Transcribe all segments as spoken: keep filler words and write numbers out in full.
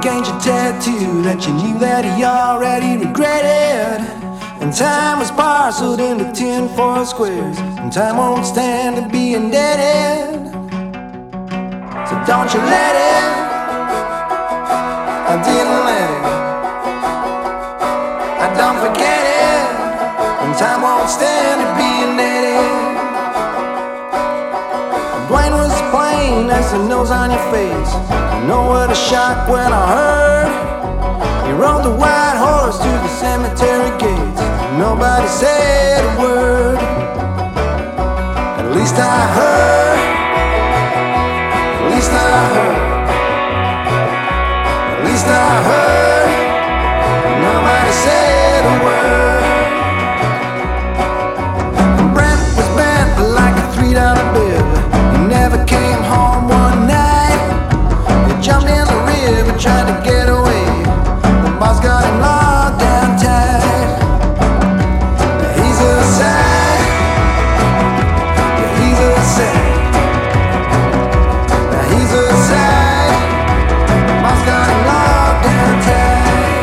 gained your tattoo that you knew that he already regretted. And time was parceled into tin foil squares, and time won't stand to be indebted. So don't you let it, I didn't let it, I don't forget it, and time won't stand to be indebted. Dwayne was plain as the nose on your face. You know what a shock when I heard he rode the white horse to the cemetery gates. Nobody said a word. At least I heard. At least I heard. At least I heard. Nobody said a word. Brent was bent like a three dollar bill. He never came home one night. He jumped in the rib and tried to get away. The boss got him locked down tight. He's a sight. Yeah, he's a sight. Now he's a sight. The boss got him locked down tight.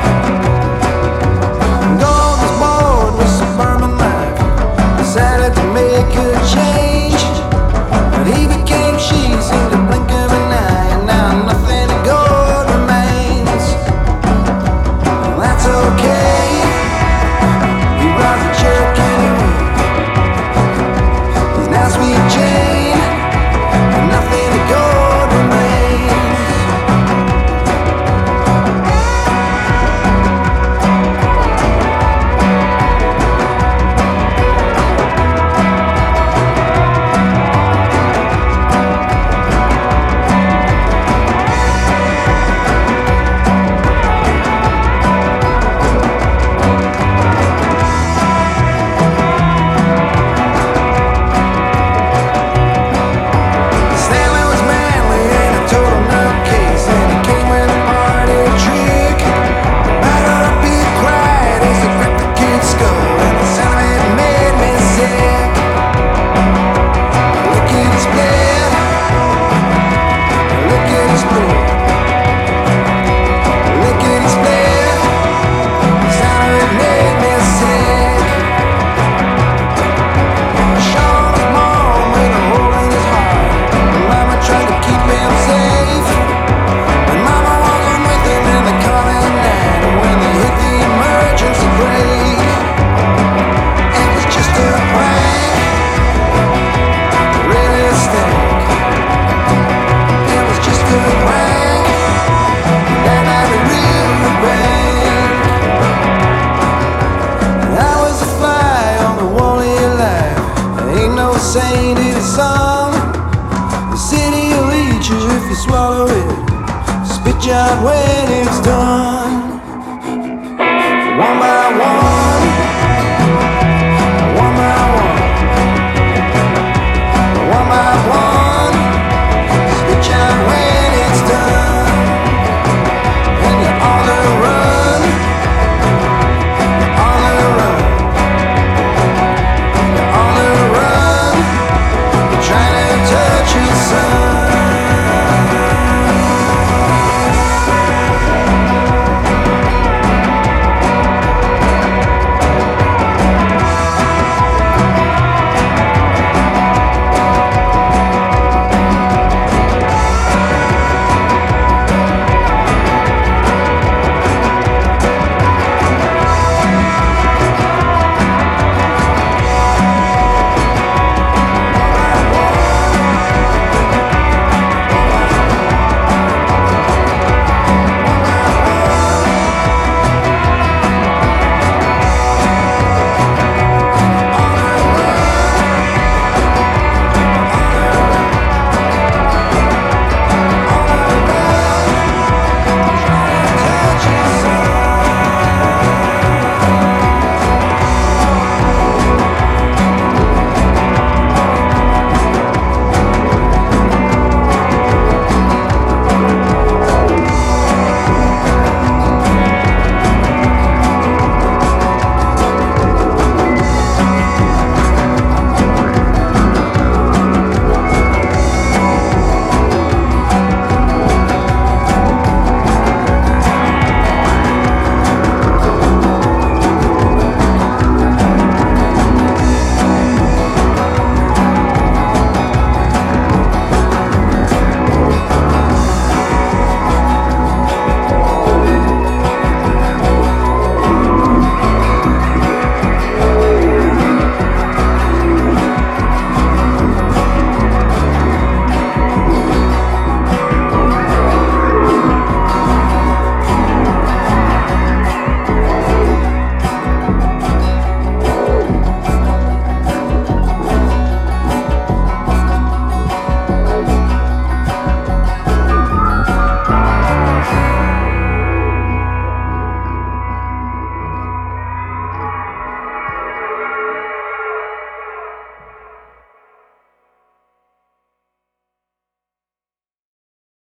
Gold was bored with suburban life. Decided to make a change. He became she's in the blink of an eye, and now nothing but gold remains. Well, that's okay. He was a jerk anyway. He's now Sweet Jane, and nothing but gold remains. Stanley was manly and a total nutcase, and he came with a party trick. Batter up, he cried as he cracked the kid's skull, and the sound of it made me sick. Look at his blood. Look at his blood. Look at his blood. The sound of it made me sick. Sean was born with a hole in his heart. Mama tried to keep him safe, but Mama wasn't with him in the car that night when they hit the emergency brake. It was just a prank, really stank. It was just a prank, that night it really rained. I was a fly on the wall of your life. There ain't no saint in a song. The city will eat you if you swallow it. Spit you out when